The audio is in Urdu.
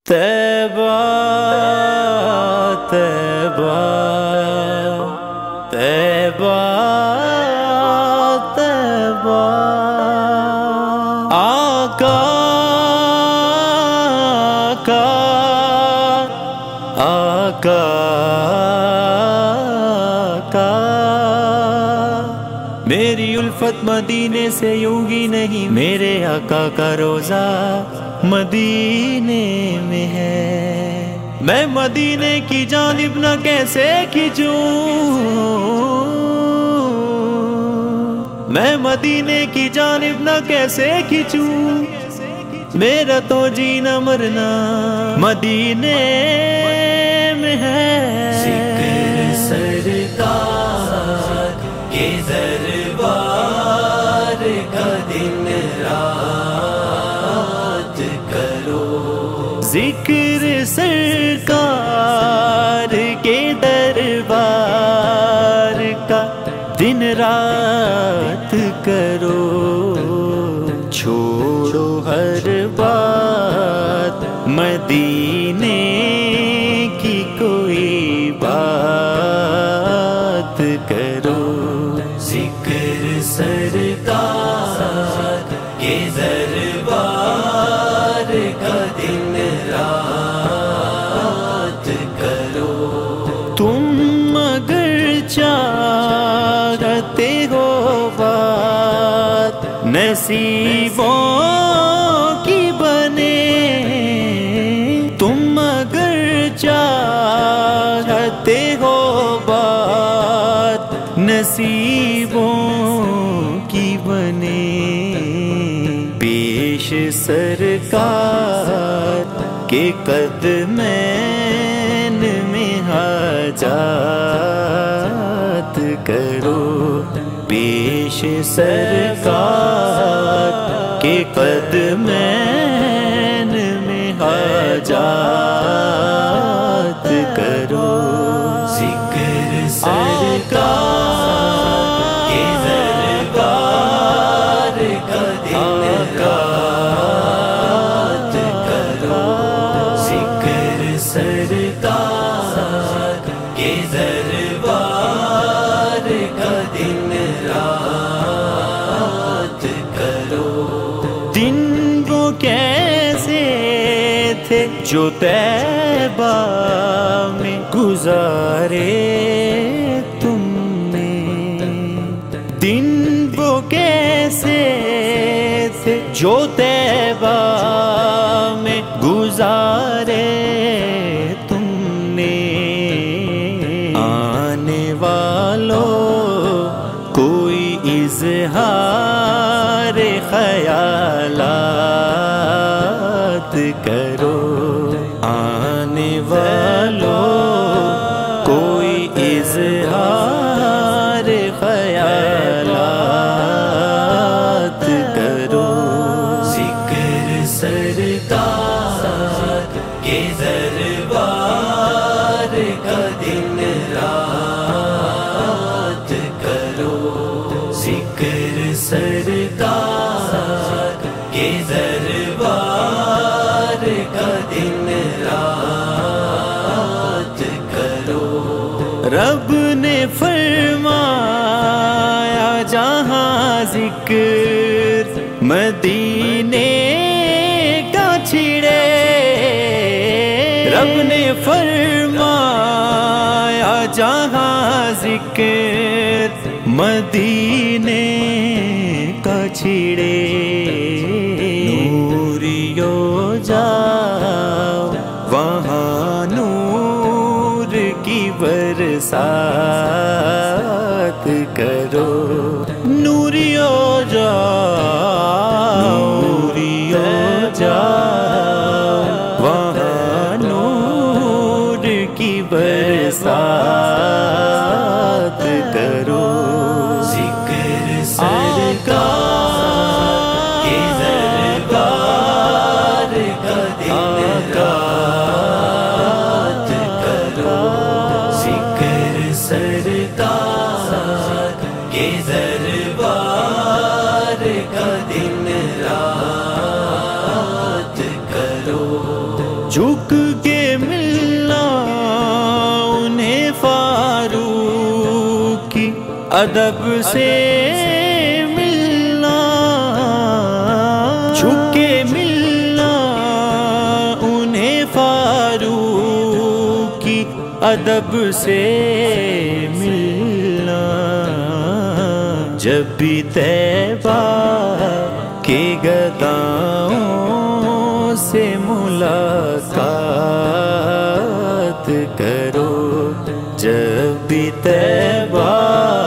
طیبہ طیبہ طیبہ طیبہ آقا آقا آقا میری الفت مدینے سے یوگی نہیں، میرے آقا کا روزہ مدینے میں ہے۔ میں مدینے کی جانب نہ کیسے کھنچوں، میں مدینے کی جانب نہ کیسے کھنچوں، میرا تو جینا مرنا مدینے میں ہے۔ ذکر سرکار کے دربار کا دن رات کرو، ذکر سرکار کے دربار کا دن رات کرو، چھوڑو ہر بات مدینے کی کوئی بات کرو۔ ذکر سرکار کے دربار کا دن رات کرو، تم اگر چاہتے ہو بات نصیبوں کی بنے، تم اگر چاہتے ہو بات نصیبوں کی بنے، پیش سرکار کے قدمین میں حاجات کرو، پیش سرکار کے قدمین میں حاجات کرو۔ ذکر سرکار کے دربار کا دن رات کرو، ذکر سرکار کے دربار کا دن رات کرو۔ دن وہ کیسے تھے جو طیبہ میں گزارے تم نے، دن وہ کیسے تھے جو طیبہ میں گزارے تم نے، آنے والوں کوئی اظہار خیالات کرو، آنے والوں کوئی اظہار خیالات کرو۔ ذکر سرکار کے دربار کا دن رات کرو، ذکر سرکار کے دربار کا دن رات کرو۔ رب نے فرمایا جہاں ذکر مدینے کا چھڑے، رب نے فرمایا جہاں ذکر مدینے کا چھڑے، نوریو جاؤ وہاں نور کی برسات کرو، نوریو جاؤ نوریو جاؤ وہاں نور کی برسات کرو۔ ذکر سرکار کے دربار کا دن رات کرو، ذکر سرکار کے دربار کا دن رات کرو۔ جھک کے ملنا انہیں فاروق کی ادب سے ملنا، جھک کے ملنا انہیں فاروق کی ادب سے ملنا، جب بھی طیبہ کے گداؤں سے ملاقات کرو، جب بھی طیبہ